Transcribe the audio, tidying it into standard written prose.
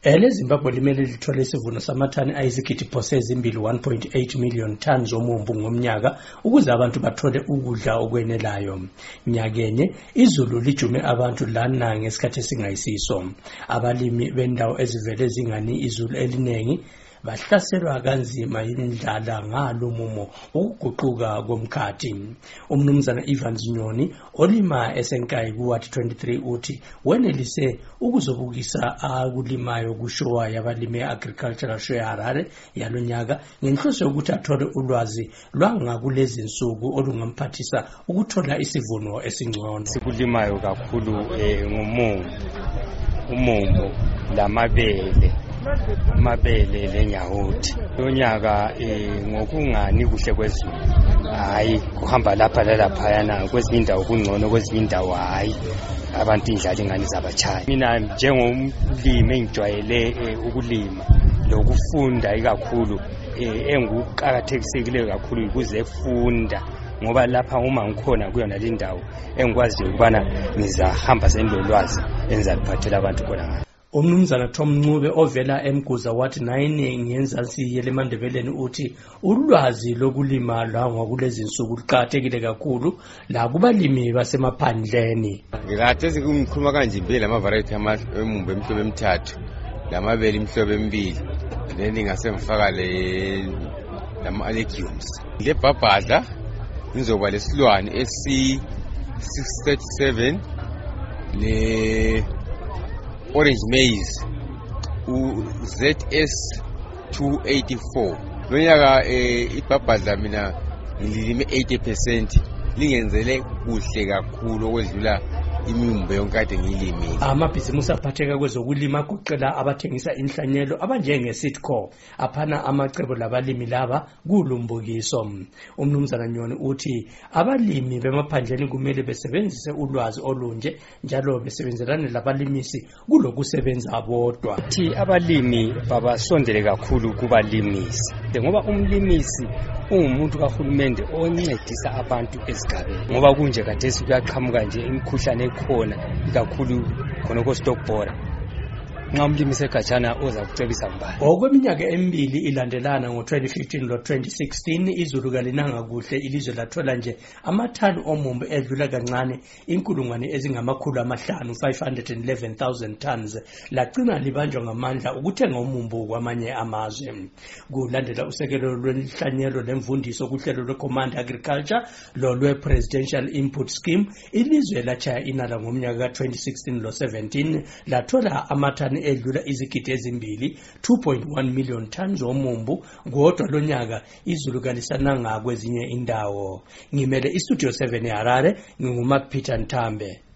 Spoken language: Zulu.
Zimbabwe limele lithole isivuno samathani ayizigidi phose ezimbili 1.8 million tons omumbu ngomnyaka ukuze abantu bathole ukudla okwenelayo. Nyakenye izulu lijume abantu lana ngesikhathi esingayisiso. Abalimi bendawo ezivele zingani izulu elinengi bahlaselwa kanzima yindlala ngalo mumo ukuguquka komkhathi. Umnumzana Ivan Zinyoni olima esenkayi kuward 23 uthi wenelise ukuzobukisa akulimayo kushowa yabalimi agricultural show yaHarare yalonyaka ngenhloso yokuthi athole ulwazi lwangakulezi insuku olungamphathisa ukuthola isivuno esingcono. Sikulimayo kakhulu umumbu lamabele lenyawuthi. Lonyaka ngokungani kuhle kwezulu hayi kuhamba lapha lalaphayana kwezinye indawo kungcono kwezinye indawo hayi abantu indlala ingani zabachaya. Mina njengomlimi engijwayele ukulima lokufunda ikakhulu enguqakathekileyo kakhulu ukuzefunda ngoba lapha uma ngikhona kuyona le ndawo engikwazi ukubana ngizahamba sendolwazi enzaliphathela abantu khona. Umnumzana Tom Ncube ovela eMguza wathi 9 ngenzansi yelemandebeleni uthi ulwazi lokulima la ngakulezi insuku luqhathekile kakhulu la kubalimi basemaphandleni. Ngikade sikungikhuluma kanje impela ama variety emumbu emhlobo emithathu lamabele imhlobo emibili then ngasemfaka lama legumes. Le bhabhadla ngizoba lesilwane SC637 le orange maize ZS284. Lonyaka ibhabhadla mina ngililime 80% lingenzele kuhle kakhulu okwedlula imimbo yonke kade ngiyilimile. Amabhizimusi aphatheka kwezokulima agoqela abathengisa inhlanyelo abanjenge Sitco aphana amacebo labalimi laba kulumbukiso. Umnumzana Nyoni uthi abalimi bemaphandleni kumele besebenzise ulwazi olunje njalo besebenzelane labalimisi kulokusebenza bodwa. Thi abalimi babasondele kakhulu kubalimisi ngoba umlimisi umuntu kahulumende oncedisa abantu esigabeni ngoba kunje khathesi kuyaqhamuka nje imikhuhlane ekhona kakhulu khona ko stockboard nxa umlimisi egajana oza kucebisa mbani. Okweminyaka emibili ilandelana ngo2015 lo2016 izulu kalinanga kuhle ilizwe lathola nje amathani omumbu edlula kancane 511,000 tons lagcina libanjwa ngamandla ukuthenga umumbu kwamanye amazwe. Kulandela usekelo lwenhlanyelo lemvundiso kuhlelo lweCommand Agriculture lolwe Presidential Input Scheme ilizwe lachaya inala ngomnyaka ka2016 lo17 lathola amathani edlula izigidi ezimbili 2.1 million tons omumbu kodwa lonyaka izulu kalisananga kwezinye indawo. Ngimele iStudio 7 eHarare nginguma Peter Ntambe.